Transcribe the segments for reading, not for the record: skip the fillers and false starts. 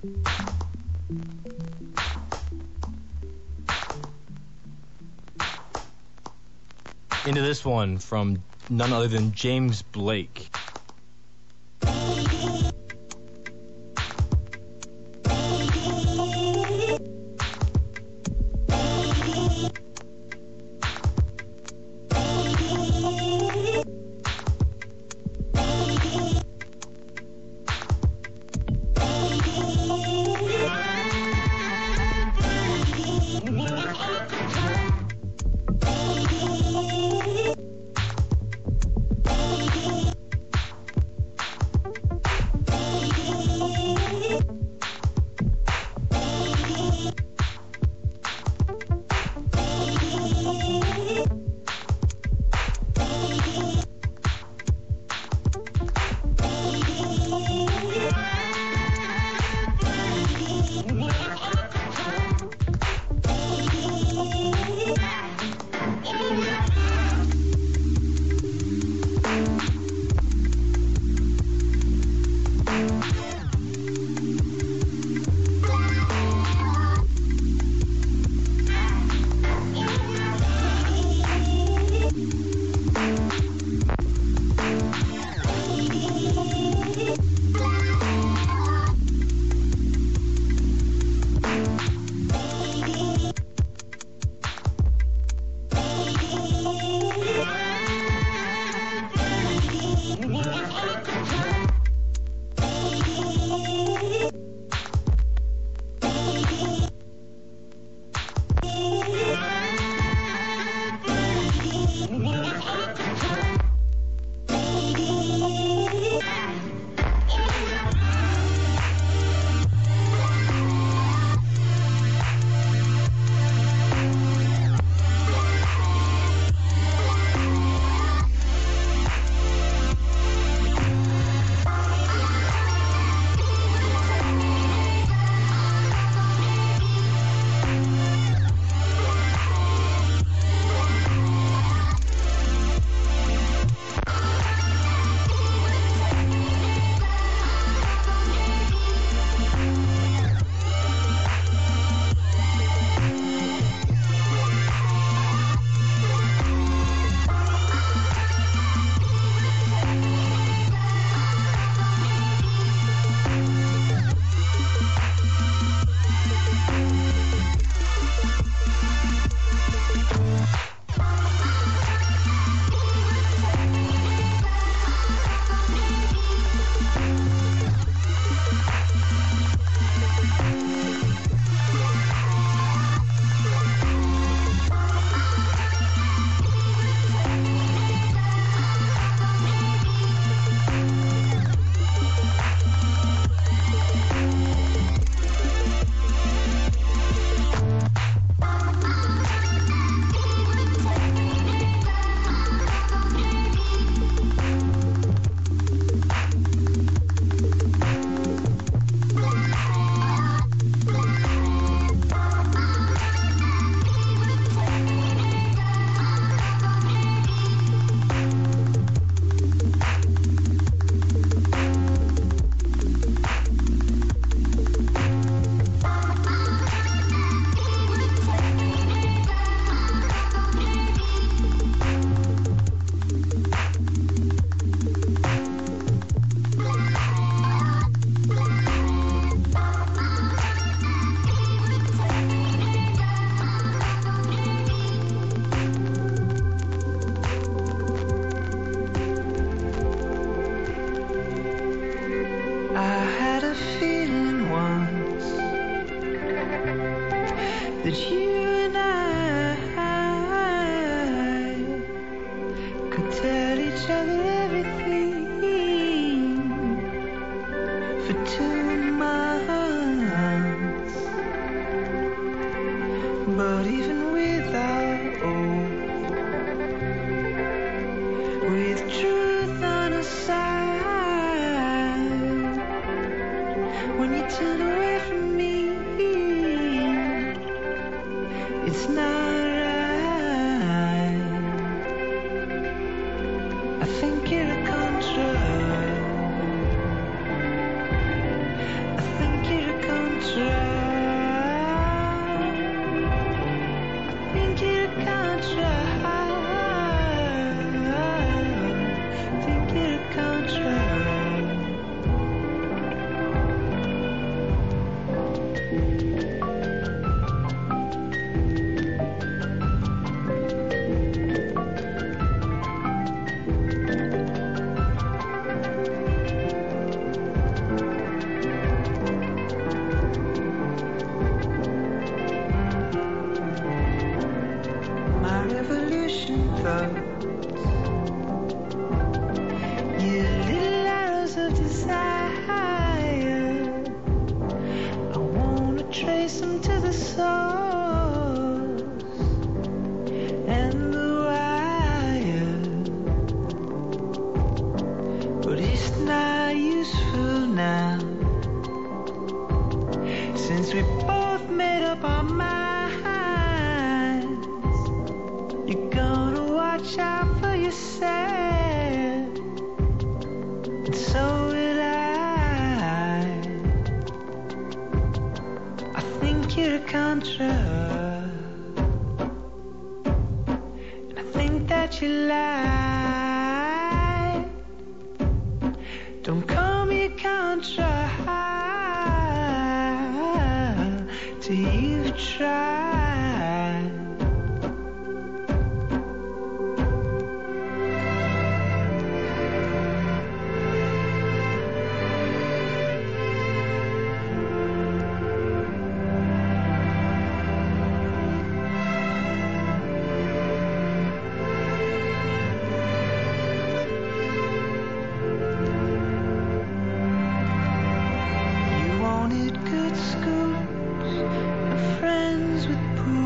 Into this one from none other than James Blake. I think you're a You little arrows of desire, I wanna trace them to the source and the wire, but it's not useful now, since we both made up our minds. You're gonna watch out for yourself, and so will I. I think you're a contra, and I think that you lie. Don't call me a contra till you've tried. You wanted good schools and friends with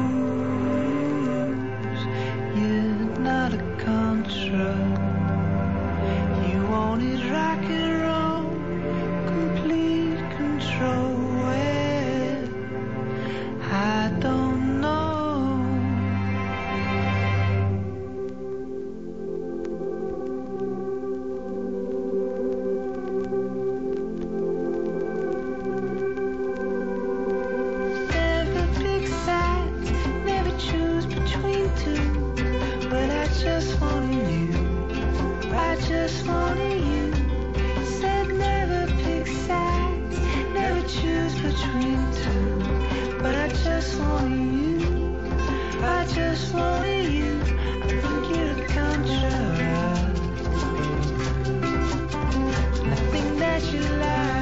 pools. You're not a contra. You wanted rock and roll, complete control. Well, I don't know. Never pick sides, never choose between two. But I just wanted you, I just wanted you. Said never pick sides, never choose between two. But I just wanted you, I just wanted you. I think you're a contra, and I think that you lie.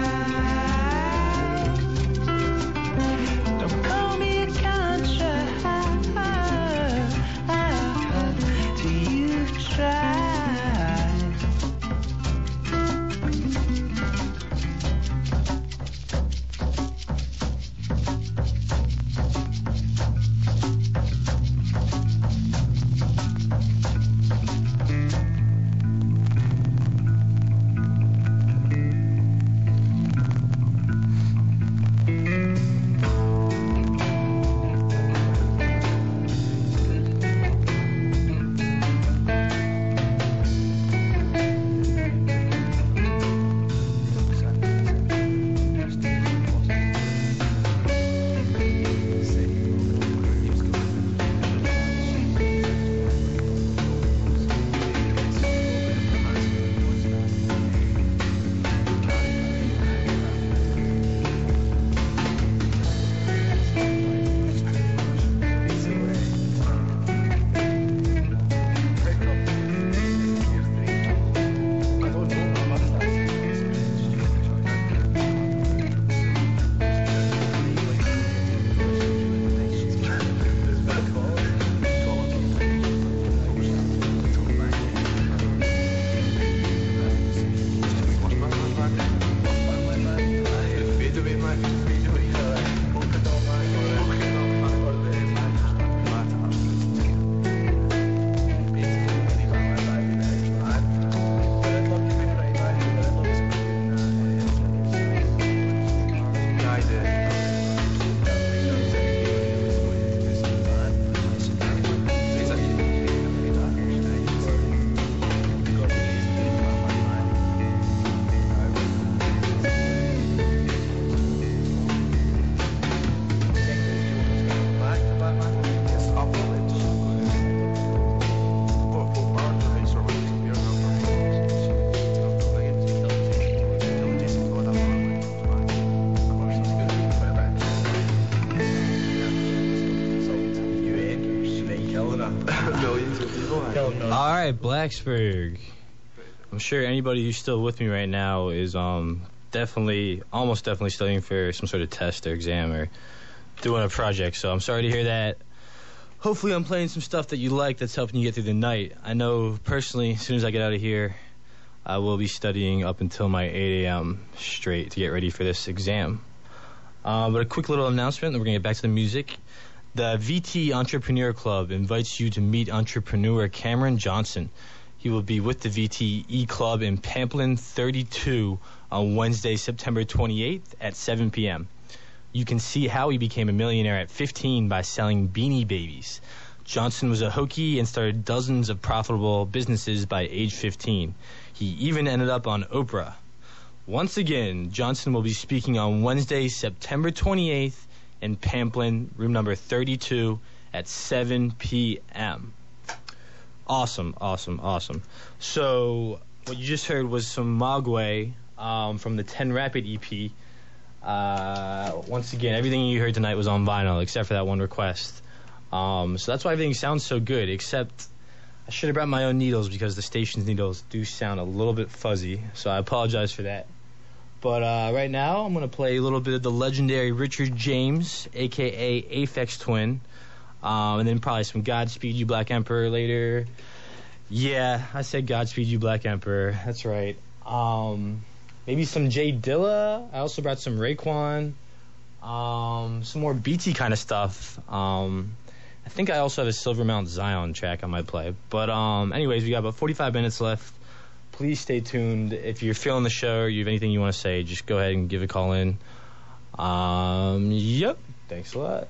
Don't call me a contra till you've tried. All right, Blacksburg. I'm sure anybody who's still with me right now is almost definitely studying for some sort of test or exam or doing a project. So I'm sorry to hear that. hopefully I'm playing some stuff that you like that's helping you get through the night. I know personally, as soon as I get out of here, I will be studying up until my 8 a.m. straight to get ready for this exam. But a quick little announcement, and we're going to get back to the music. The VT Entrepreneur Club invites you to meet entrepreneur Cameron Johnson. He will be with the VTE Club in Pamplin 32 on Wednesday, September 28th at 7 p.m. You can see how he became a millionaire at 15 by selling Beanie Babies. Johnson was a hookie and started dozens of profitable businesses by age 15. He even ended up on Oprah. Once again, Johnson will be speaking on Wednesday, September 28th in Pamplin, room number 32 at 7 p.m. Awesome. So, what you just heard was some Mogwai from the 10 Rapid EP. Once again, everything you heard tonight was on vinyl, except for that one request. So that's why everything sounds so good, except I should have brought my own needles because the station's needles do sound a little bit fuzzy, so I apologize for that. But right now, I'm going to play a little bit of the legendary Richard James, a.k.a. Aphex Twin. And then probably some Godspeed You Black Emperor later. Yeah, I said Godspeed You Black Emperor. That's right. Maybe some Jay Dilla. I also brought some Raekwon. Some more BT kind of stuff. I think I also have a Silver Mount Zion track I might play. But anyways, we got about 45 minutes left. Please stay tuned. If you're feeling the show or you have anything you want to say, just go ahead and give a call in. Yep. Thanks a lot.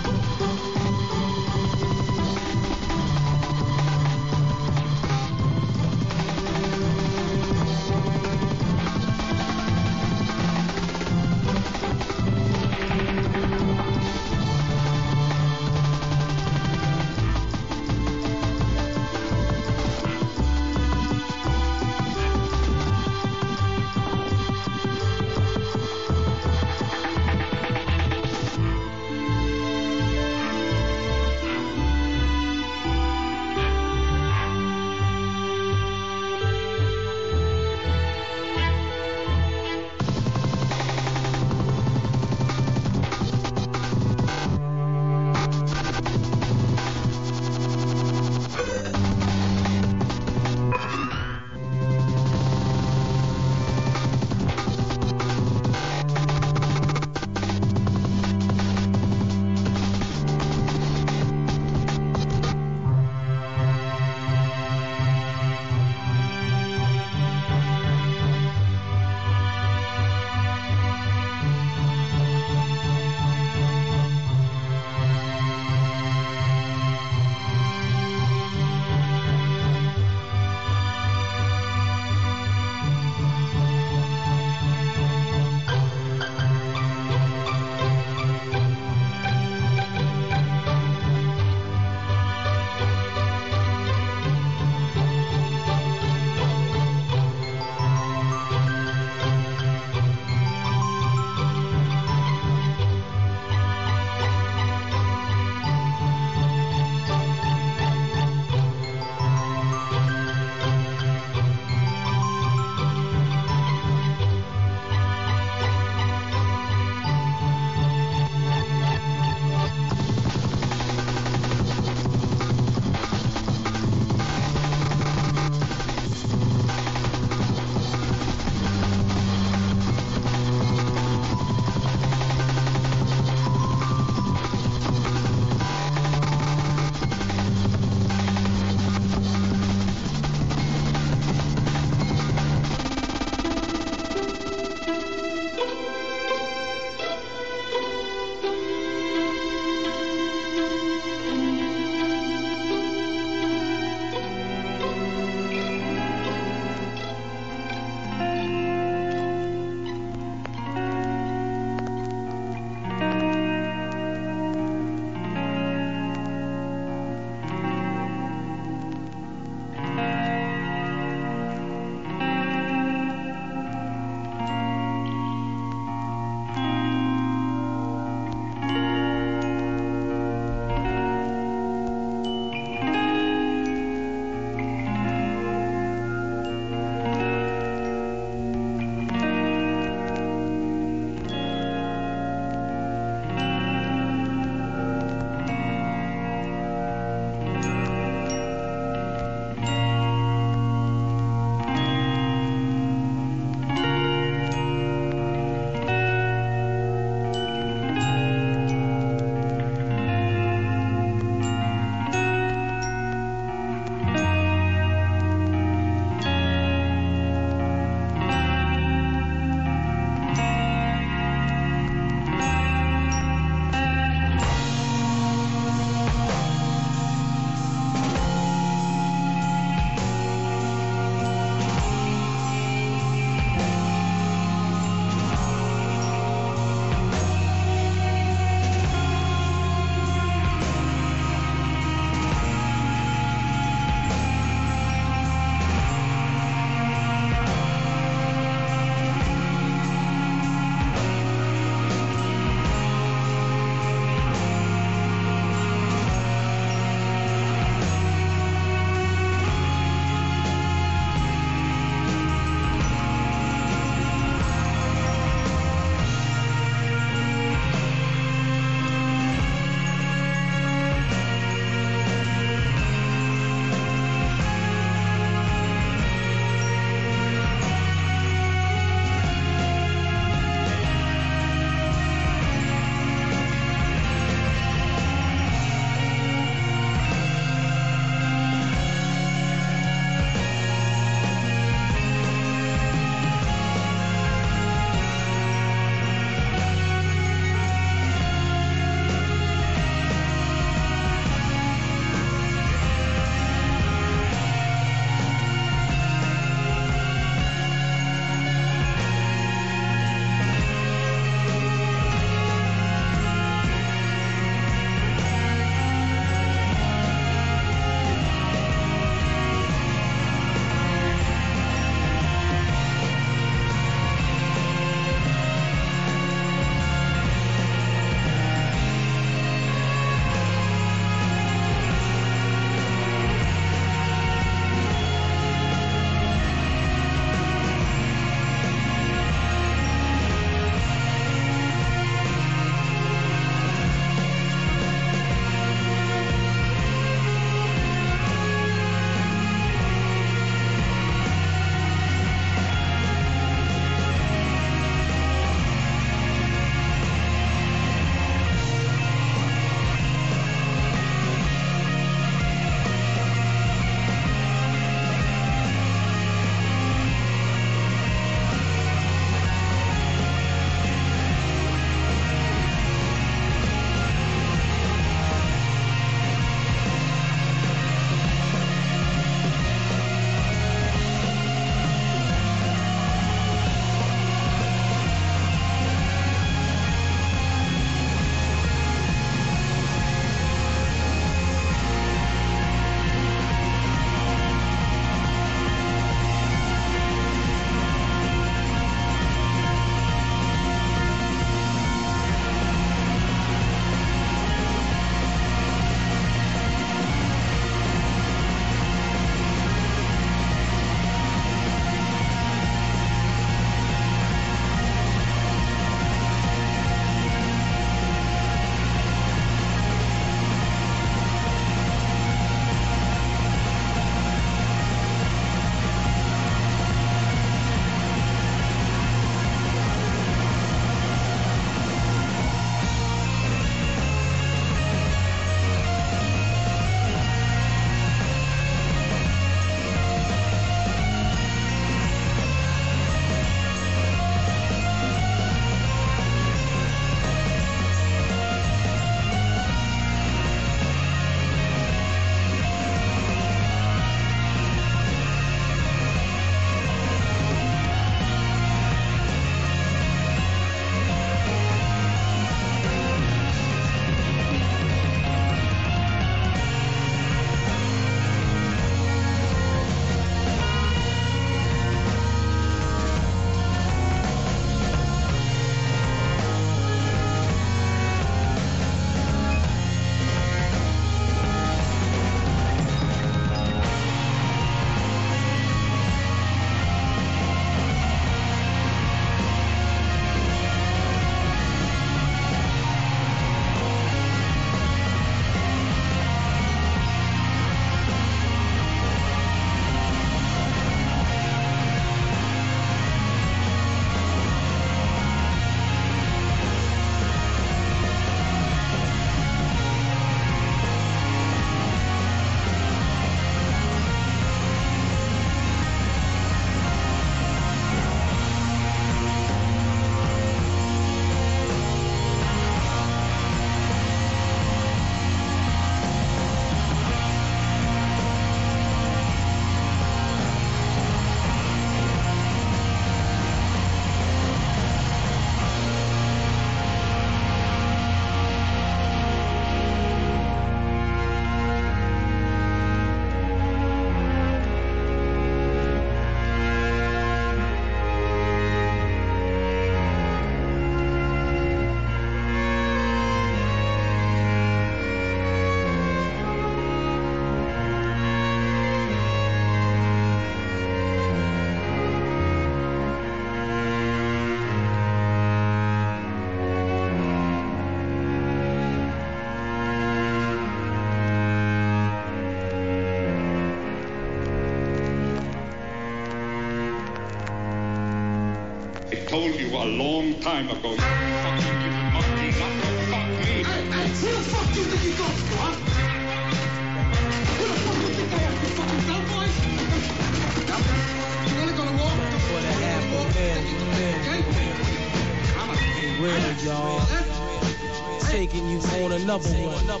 told you a long time ago, you fucking little monkey, not to fuck me. Hey, who the fuck do you think you go to, huh? Who the fuck do you think I am, you fucking cowboy? You wanna go to war? For the half a man, Okay? real, y'all. Taking you on another one.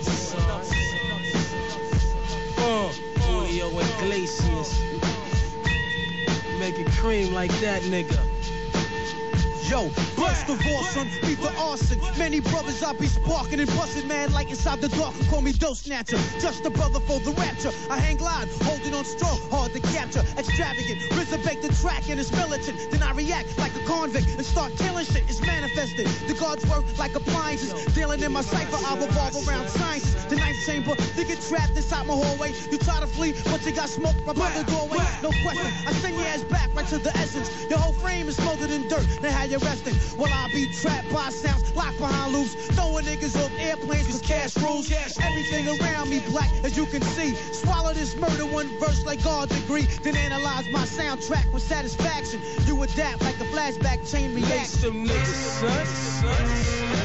Julio Iglesias. Make it cream like that, nigga. Yo, first of all, son, beat the arson. Many brothers I be sparking and busting, mad light inside the dark and call me dope snatcher. Just a brother for the rapture. I hang glide, holding on strong, hard to capture. Extravagant, resurrect the track and it's militant. Then I react like a convict and start killing shit. It's manifested. The guards work like appliances. Dealing in my cipher, I revolve around sciences. The ninth chamber, they get trapped inside my hallway. You try to flee, but you got smoke right by the doorway. No question, I send your ass back right to the essence. Your whole frame is smothered in dirt. Now how you resting? Well, I'll be trapped by sounds, locked behind loops, throwing niggas off airplanes cause cash rules. Everything around me black, as you can see. Swallow this murder one verse like God degree. Then analyze my soundtrack with satisfaction. You adapt like a flashback chain Lace reaction. them niggas, son.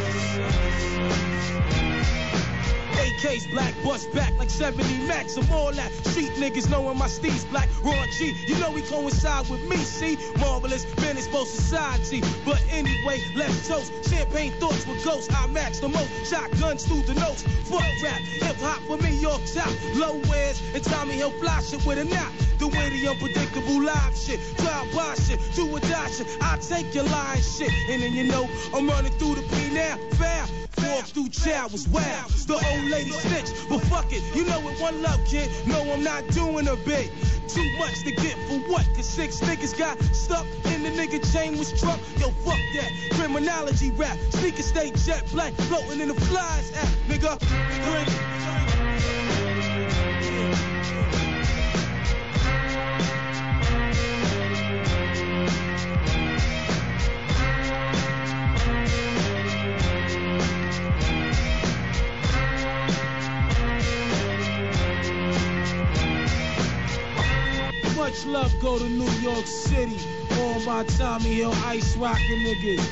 AKs black, bust back like 70 max. I'm all that. Street niggas knowing my steez black. Raw G, you know he coincide with me, see? Marvelous, man, it's both society. But anyway, let's toast. Champagne thoughts with ghosts. I match the most. Shotguns through the notes. Fuck rap, hip hop for me, York top. Low wears and Tommy Hill fly shit with a nap. The way the unpredictable live shit. Drive by shit, do or die shit. I take your lying shit. And then you know, I'm running through the P now. Foul. Walk through child was wild. The old lady snitch, but fuck it, you know it, one love, kid. No, I'm not doing a bit. Too much to get for what? Cause 6 niggas got stuck in the nigga chain was struck. Yo, fuck that. Criminology rap. Sneaker stay jet black, floating in the flies app, nigga. Much love go to New York City. All my Tommy Hill ice rockin' niggas.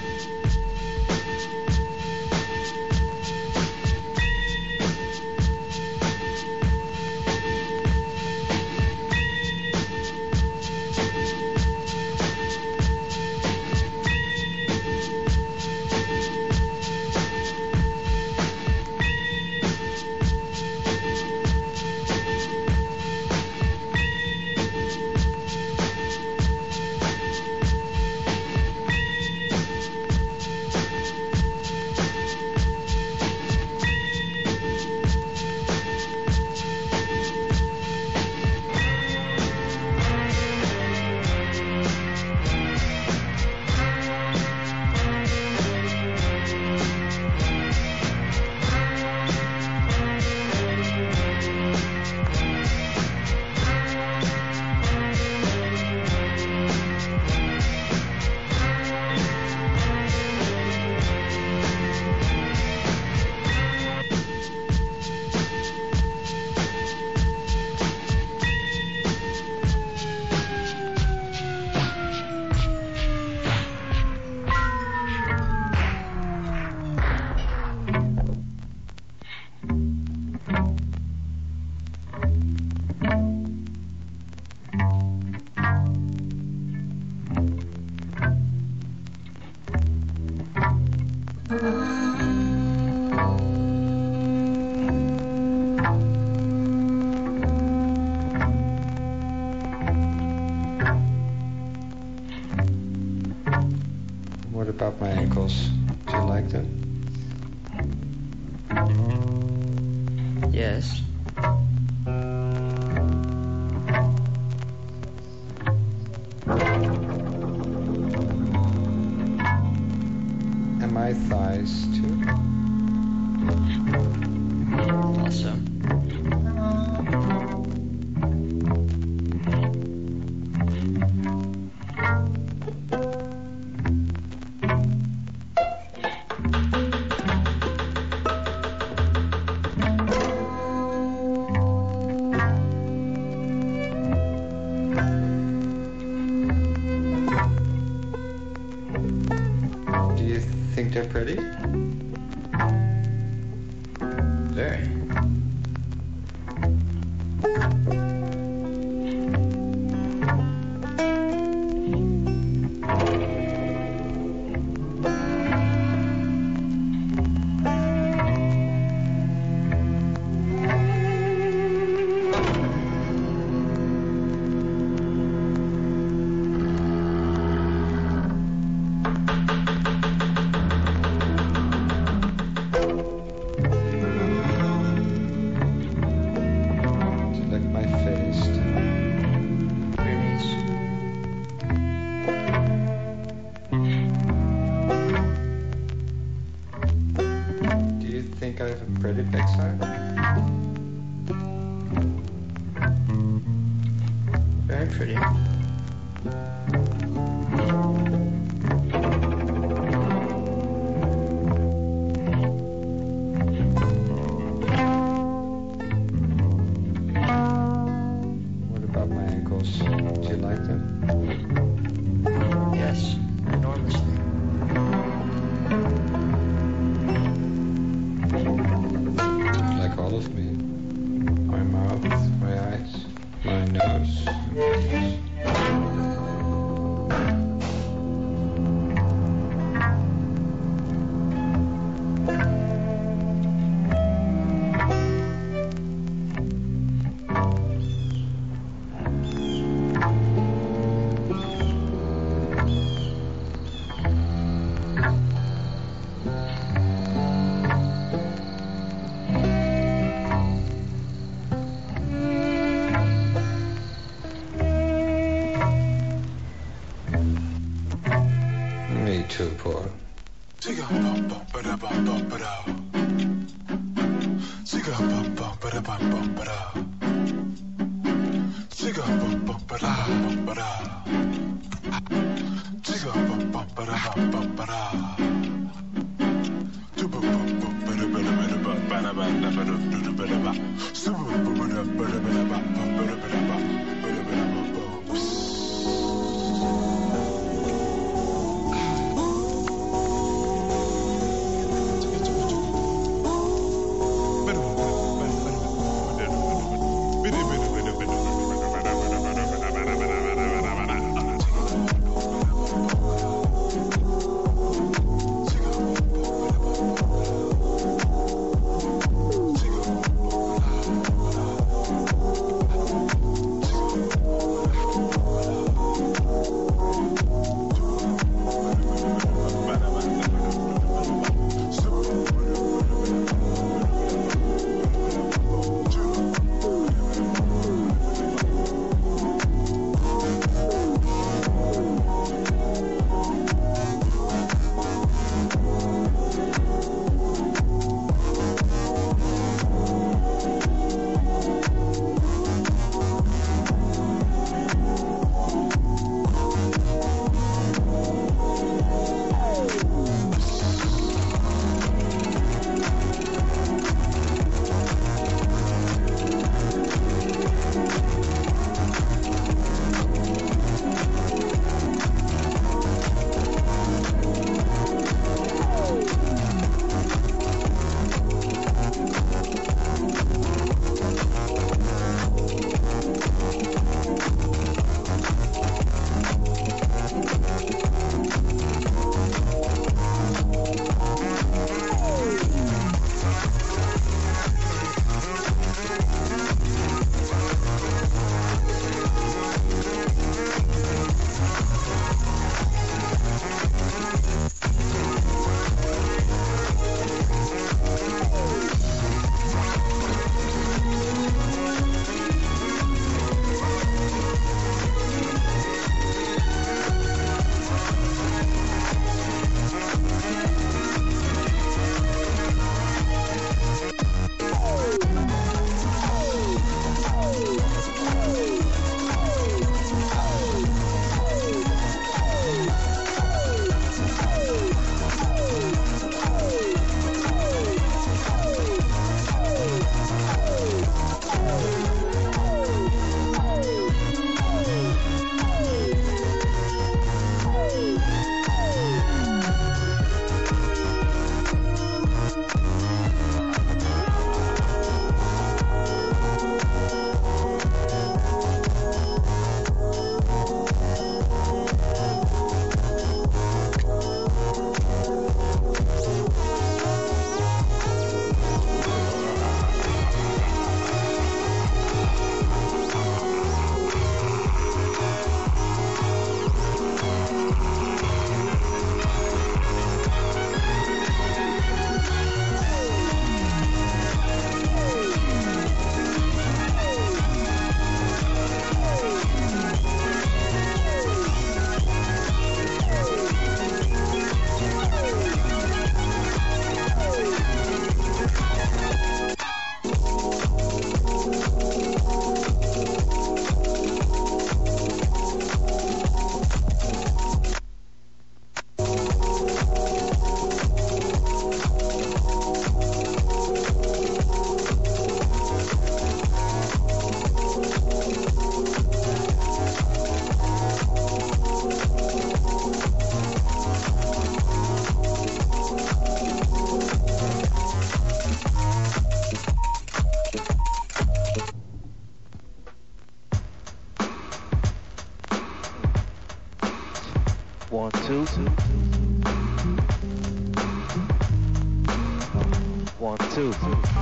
What about my ankles? Do you like them? Yes. And my thighs too? Also. think they're pretty? Very. Do you like my face? Very nice. Do you think I have a pretty backside? Very pretty. What about my ankles? Do you like them? Yes, enormously. Like all of me. My mouth, my eyes, my nose. Me too, Paul. 1, 2.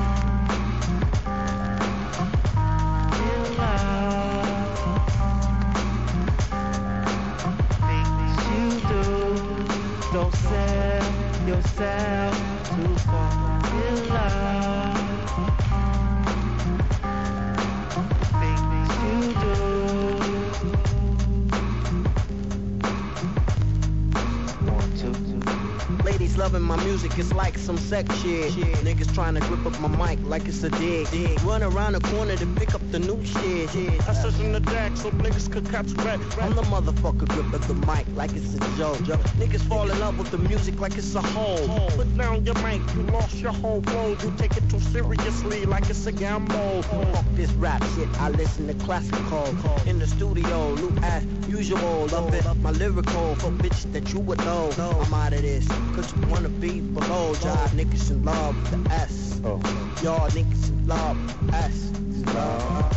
Don't sell yourself to fall in love. Things you do. Ladies loving my music, it's like some sex shit. Niggas trying to grip up my mic like it's a dig. Run around the corner to pick up the new shit. I search in the deck so niggas could catch red. I'm the motherfucker grip up the mic like it's a joke. Niggas fall in love with the music like it's a hole. Put down your mic, you lost your whole flow. You take it too seriously like it's a gamble. Fuck this rap shit, I listen to classical. In the studio, loop as usual. Love it, my lyrical for bitch that you would know. I'm out of this. Cause you wanna be below. Y'all niggas in love with the S. Y'all niggas in love with the S. Love.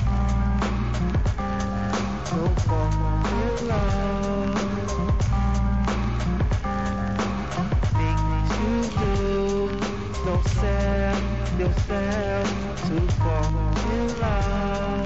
Don't fall in love. Things you do. Don't sell yourself to fall in love.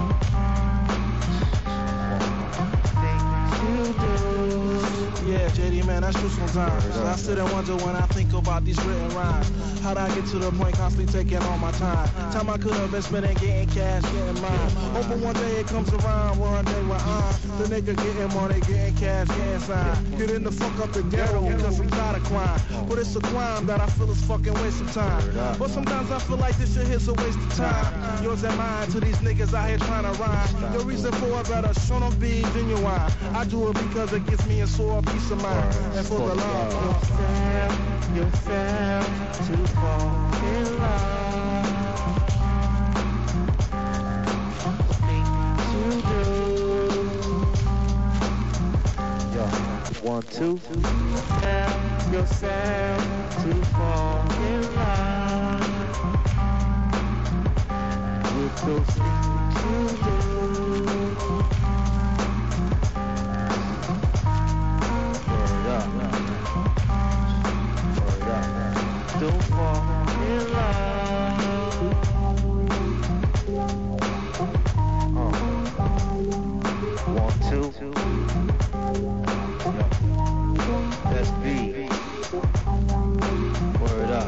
Things you do. Yeah, JD, man, that's true sometimes. I sit and wonder when I think about these written rhymes. How'd I get to the point constantly taking all my time? Time I could have been spending getting cash, getting mine. Hoping one day it comes around, one day when I'm the nigga getting money, getting cash, getting signed. Getting the fuck up the ghetto because I'm tired of crime. But it's a crime that I feel is fucking waste of time. But sometimes I feel like this shit here's a waste of time. Yours and mine to these niggas out here trying to rhyme. Your reason for it better show them be genuine. I do it because it gives me a sore peace of mind. And for the love yourself to fall in love. Things you do. Yo, 1, 2. Tell yourself to fall in love. With those things you do. Don't fall in love. 1, 2. That's B. Word up.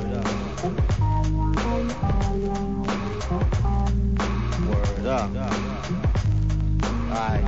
Word up. Alright.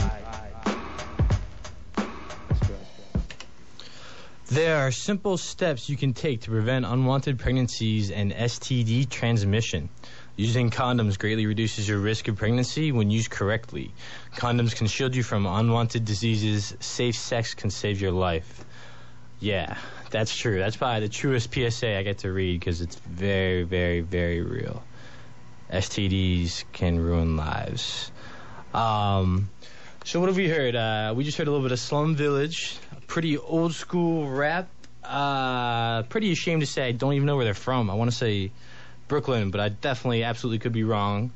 There are simple steps you can take to prevent unwanted pregnancies and STD transmission. Using condoms greatly reduces your risk of pregnancy when used correctly. Condoms can shield you from unwanted diseases. Safe sex can save your life. Yeah, that's true. That's probably the truest PSA I get to read because it's very, very, very real. STDs can ruin lives. So what have we heard? We just heard a little bit of Slum Village. Pretty old school rap. Pretty ashamed to say I don't even know where they're from. I want to say Brooklyn, but I definitely absolutely could be wrong.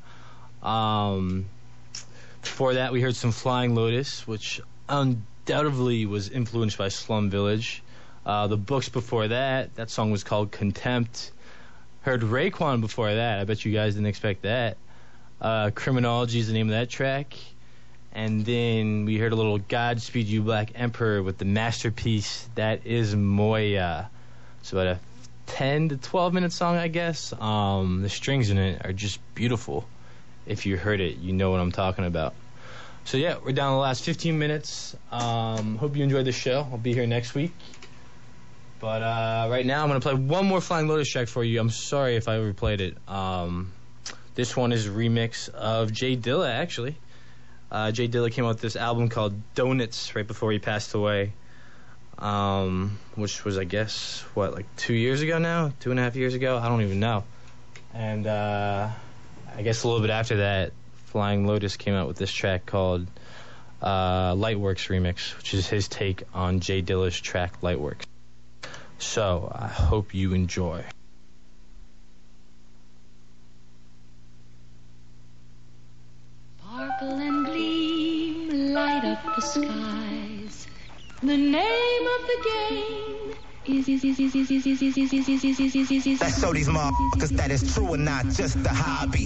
Before that, we heard some Flying Lotus, which undoubtedly was influenced by Slum Village. The Books before that song was called Contempt. Heard Raekwon before that. I bet you guys didn't expect that. Criminology is the name of that track. And then we heard a little Godspeed You Black Emperor with the masterpiece that is Moya. It's about a 10 to 12 minute song, I guess. The strings in it are just beautiful. If you heard it, you know what I'm talking about. So yeah, we're down to the last 15 minutes. Hope you enjoyed the show. I'll be here next week. But right now I'm going to play one more Flying Lotus track for you. I'm sorry if I overplayed it. This one is a remix of Jay Dilla, actually. Jay Dilla came out with this album called Donuts right before he passed away, which was, I guess, like 2 years ago now? 2.5 years ago? I don't even know. And I guess a little bit after that, Flying Lotus came out with this track called Lightworks Remix, which is his take on Jay Dilla's track Lightworks. So I hope you enjoy. Sparkle and gleam, light up the skies. The name of the game Let's show these motherfuckers that it's true and not just a hobby.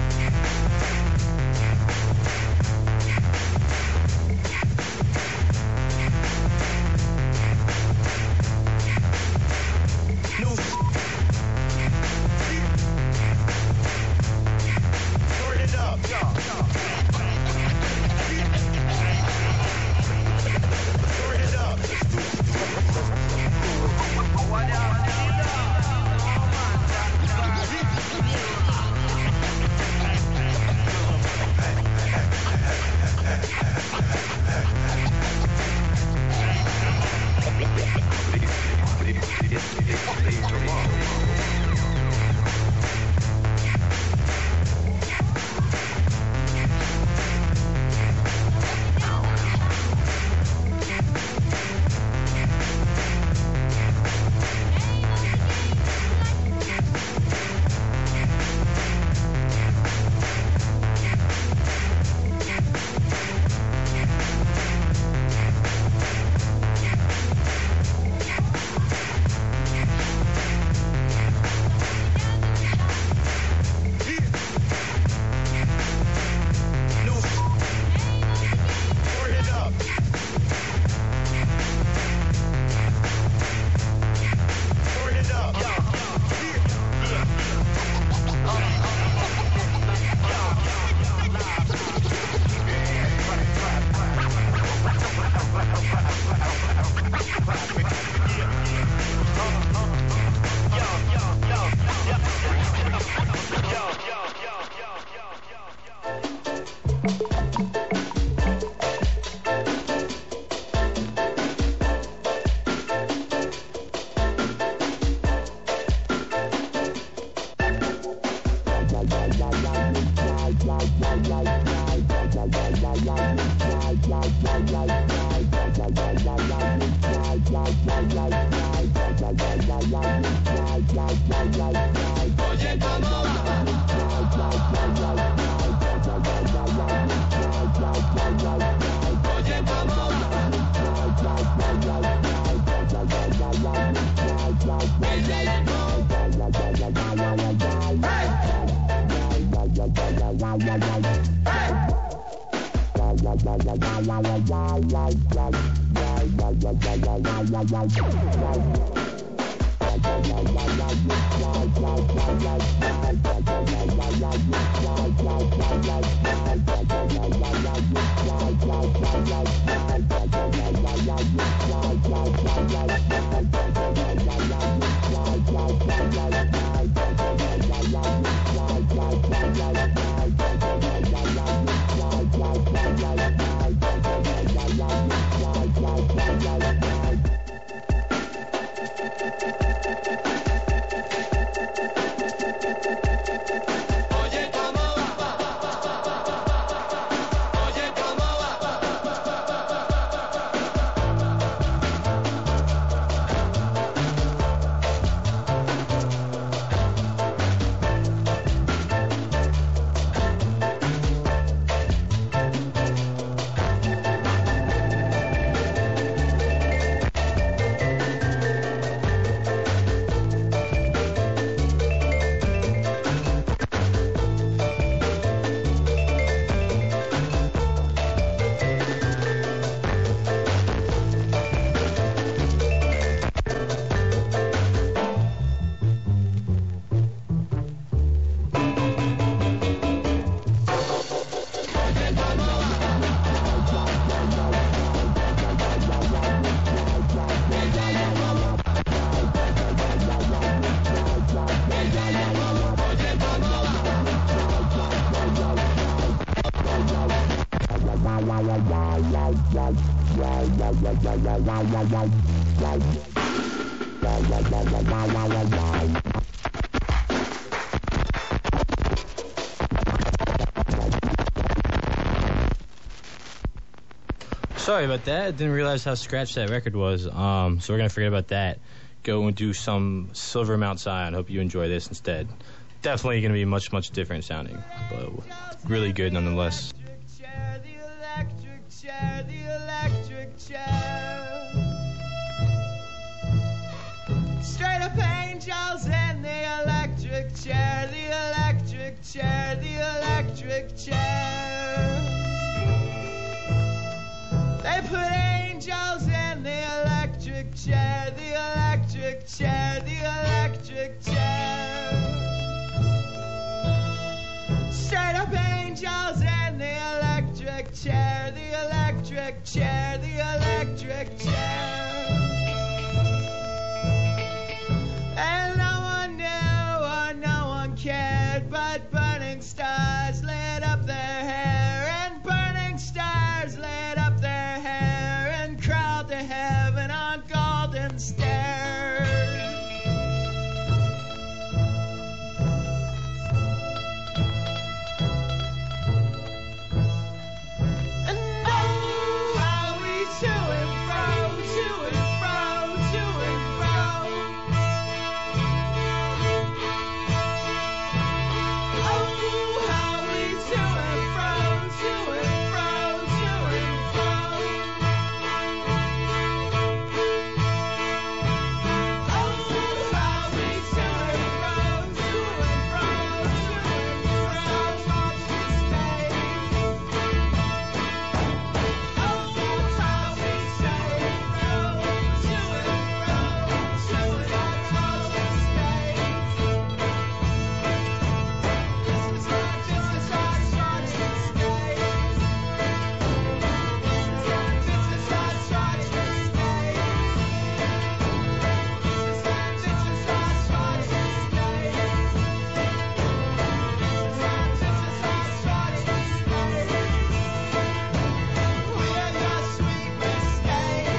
Sorry about that. I didn't realize how scratched that record was. So we're going to forget about that. Go and do some Silver Mount Zion. Hope you enjoy this instead. Definitely going to be much, much different sounding, but really good nonetheless. The electric chair. angels in the electric chair, the electric chair, the electric chair. They put angels in the electric chair, the electric chair, the electric chair. Straight up angels in the electric chair, the electric chair, the electric chair. And no one knew or no one cared, but burning stars lit up their hair, and burning stars lit up their hair, and crawled to heaven on golden stairs. And oh, how we to and fro, to and fro, to and fro. Oh, how we to and fro, to and fro, to and fro. Oh, how we to and fro, to and fro, to and fro. Watch me stay. Oh, how we to and fro, to and fro, to and fro. Watch me stay. This is not just a shot, watch me stay. This is not just a shot, watch me stay. This is not just a shot, watch me stay. This is not just a shot, watch me stay. We are your sweet mistake.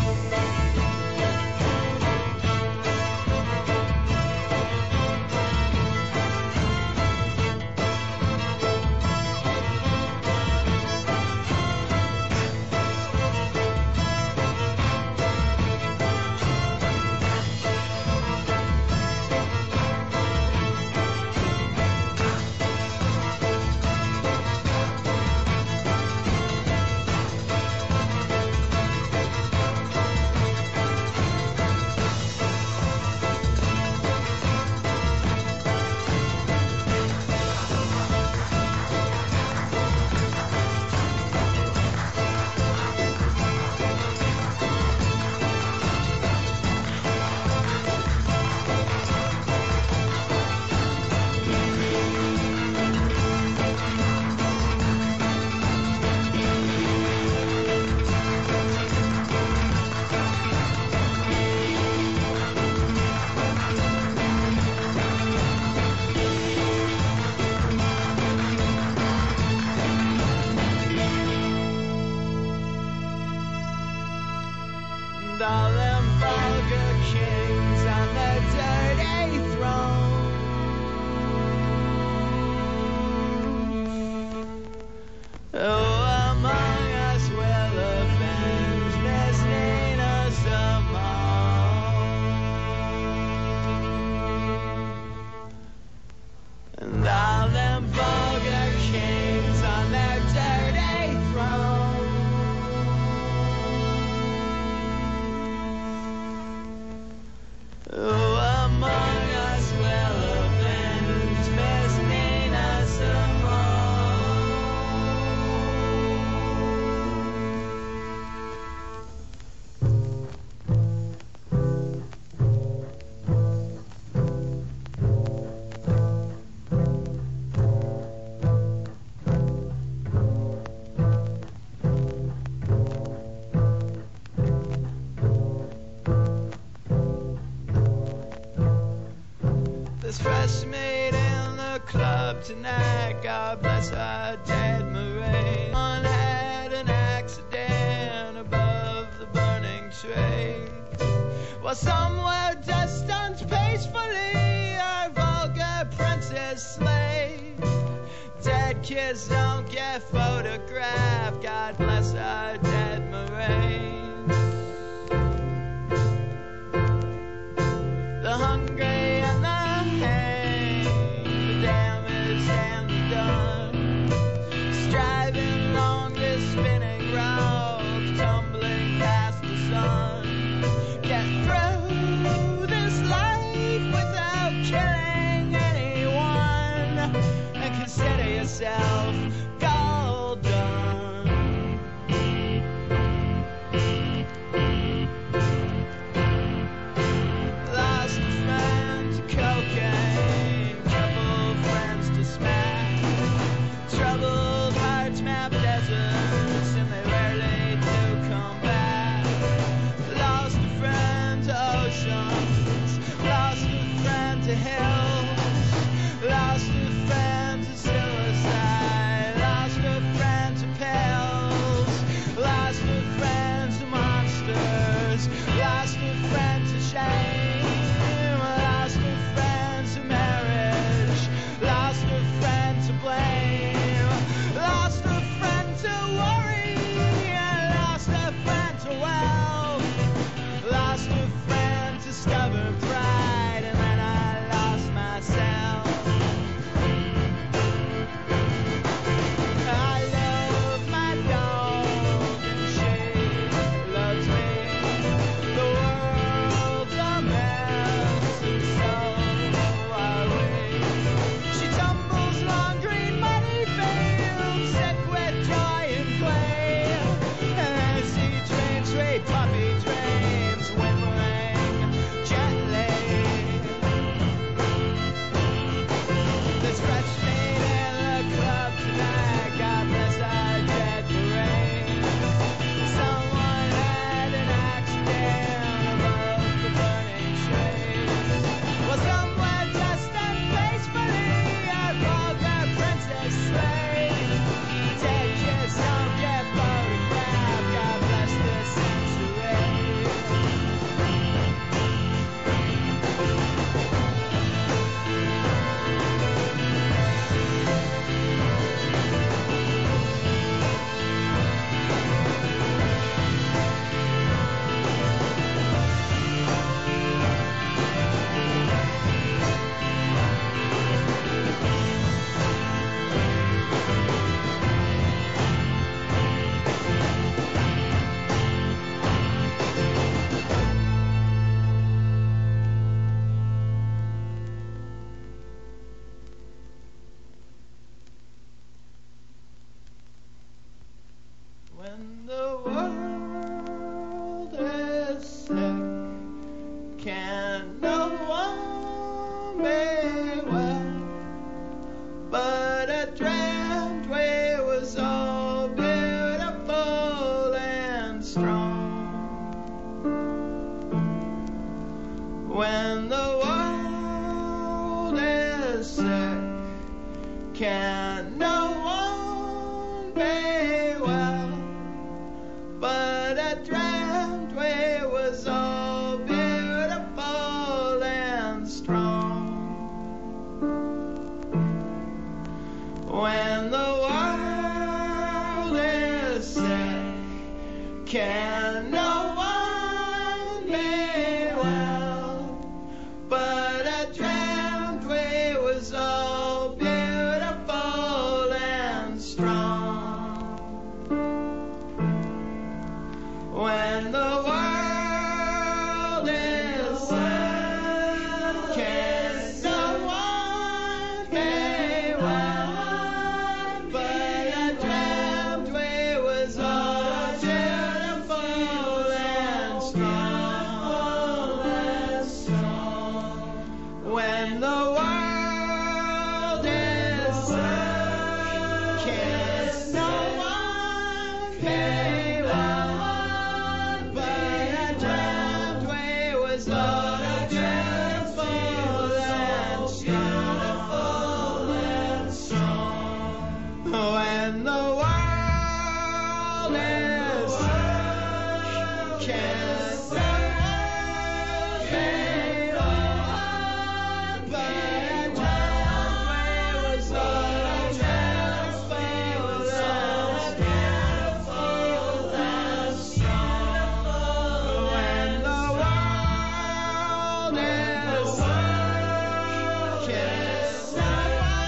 And all them vulgar kings on their dirty thrones. Who among us will avenge Miss Nina Simone? And all them vulgar kings on their dirty thrones. Who among us will avenge Miss Nina Simone? There's fresh meat in the club tonight. God bless our dead Marine. One had an accident above the burning train. While some were destined peacefully, our vulgar prince's slave. Dead kids don't get photographed. God bless our dead Marines. The hungry and the hanged, the damaged and the done, striving along this spinning road, tumbling past the sun. Get through this life to hell. Lost her friend to suicide. Lost her friend to pills. Lost her friend to monsters. Lost her friend to shame. Lost her friend to marriage. Lost her friend to blame. Lost her friend to worry. Lost her friend to wealth. Lost her friend to stubborn pride. And then I lost myself. I love my dog and she loves me. The world's a mess and so are we. She tumbles along green muddy fields, sick with joy and clay. And I see trains, straight puppy trains, whimpering gently. This wretch made in the club tonight, God bless our dead parade. Someone had an accident above the burning train. Well, somewhere just ungracefully, a vulgar princess slave. Take yourself, get photographed, God bless this century. When the world is sick, can no one be well? But I dreamt we were so beautiful and strong. When the world is sick, can no one be well? But I dreamt we were so beautiful and strong. When the world is sick, can no one be well? But I dreamt we were so beautiful and strong. When the world is sick, can no one be well? But I dreamt we were so beautiful and strong. When the world is sick, can no one be well? When the world is sick, can